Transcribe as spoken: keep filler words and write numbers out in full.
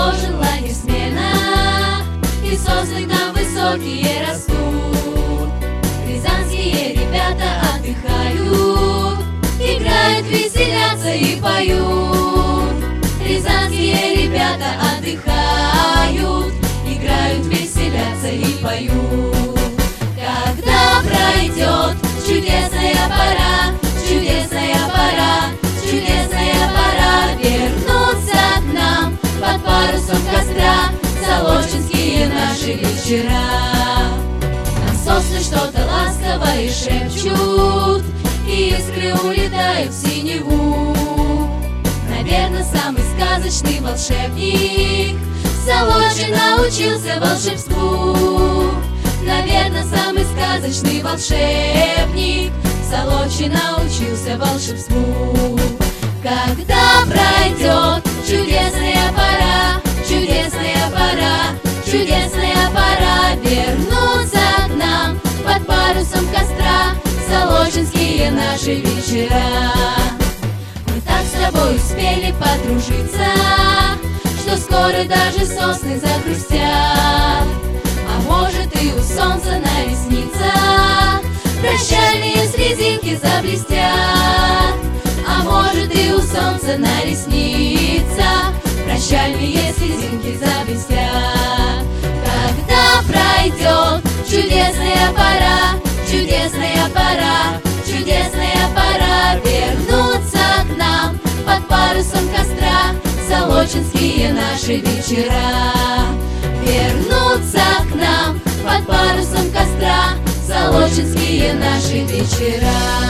расположен лагерь смена, и сосны там высокие растут. Рязанские ребята отдыхают, играют, веселятся и поют. Рязанские ребята отдыхают, играют, веселятся и поют. Когда пройдет чудесная пора, чудесная пора, чудесная пора вернуться к нам под парусом костра солочинские наши вечера. Нам сосны что-то ласковое шепчут, и искры улетают в синеву. Наверно, самый сказочный волшебник в Солочи научился волшебству. Наверно, самый сказочный волшебник в Солочи научился волшебству. Когда пройдет чудесная пора, чудесная пора, чудесная пора вернуться к нам под парусом костра солочинские наши вечера. Мы так с тобой успели подружиться, что скоро даже сосны загрустят. А может, и у солнца на ресницах прощальные слезинки заблестят. А может, и у солнца на ресницах прощальные слезинки заблестят. Когда пройдет чудесная пора, чудесная пора, чудесная пора вернуться к нам под парусом костра солочинские наши вечера. Вернуться к нам под парусом костра солочинские наши вечера.